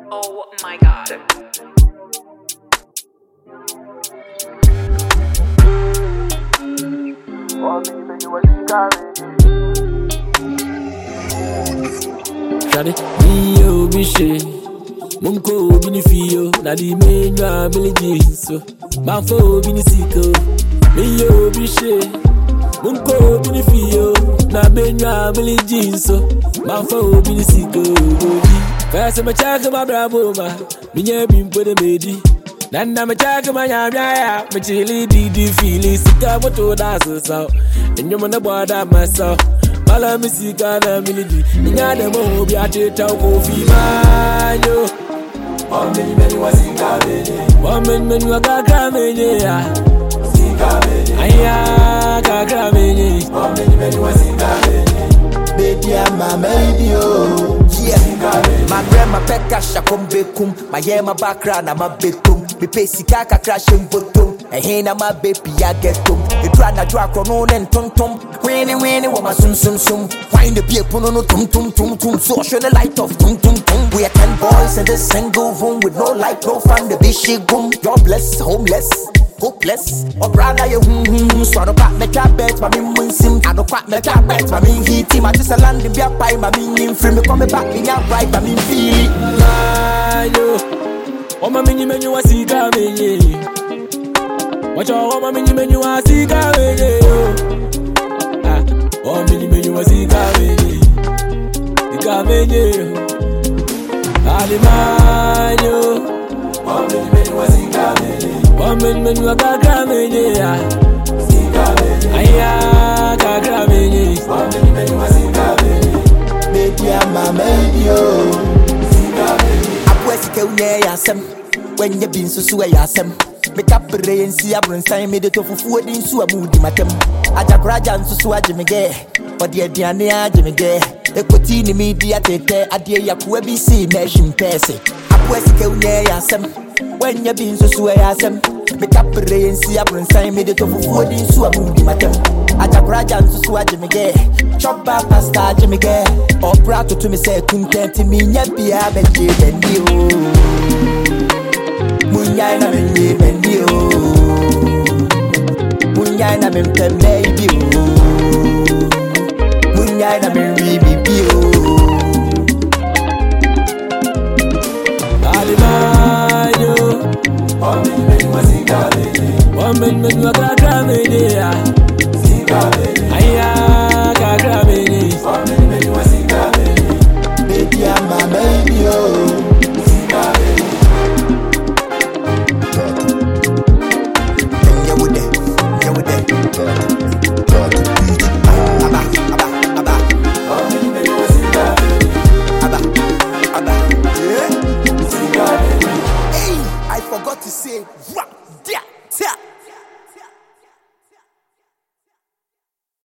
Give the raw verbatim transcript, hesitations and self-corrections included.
Oh my god. Shadi, me yo bishe, munko bini fiyo, na di menwa biliji so, manfo bini siko. Me yo bishe, munko bini fiyo, na menwa biliji so, manfo bini siko. First me check my bravo ma, minye bimpo de medi. Nana me check my yaya, me chili di di fili sika moto da so so. Enyo mo na boda myself. Mala mi sika na milidi, ninya de mo bi ate ta ko fi manyo. One many many wa sika menye, one many many wa kaka menye ya. Sika menye, aya kaka menye. One many many wa sika menye. Baby I'm a baby oh. Yeah, my grandma peka shakom bekum, my yeah my background I'm a bekum. Me pay sika ka crashing bottom. And hey na my baby I get tum. You try na draw chrono and tum tum. Winnie winnie wa ma sum sum sum. Find the people no no tum tum tum tum. So show the light of tum tum tum. We are ten boys in this single room with no light, no fun. The bishi boom. You're blessed, homeless, hopeless. Or brother you hum hum. So I don't quite make a bet, but me win sim. I don't quite make a bet, but me heat him. I just a land in beer pie, but me in free. Me coming back in your right, but me feel it. Oh my mini menu wa sika menye. Watch out, oh my mini menu wa sika menye. Ah, oh mini menu wa sika menye. Sika menye. Alimanyo. Oh mini menu wa sika menye. Oh mini menu wa kaka menye. Sika menye. Aya kaka menye. Oh mini menu wa sika menye. Baby I'm a baby oh. Sika menye. Sika unye yasem, when you been so swear yasem. Make up rain, see a brun sign me the tofu food in so a moody matem. Aja grajan so so a jimmy gay, but the Diana jimmy gay. A cotini media tete, a dear yaku B C nation pese. A sika unye yasem, when you been so swear yasem. Make up rain, see a brun sign me the tofu food in so a moody matem. Aja grajan so so a jimmy gay. Chop back pasta jimmy gay. Or brought to me say content me nyabi a benji bendi o. Munya na me bendi o. Munya na me baby o. Munya na me baby o. Alimanyo. One man man wa sika menye. One man man wa kaka menye ya. Sika menye. Aya kaka menye. One man man wa sika menye. Baby I'm a baby oh. Sika menye. Yeah we there, yeah we there. Aba, aba, aba. One man man wa sika menye. Aba, aba. Yeah. Sika menye. Hey, I forgot to say. Rap.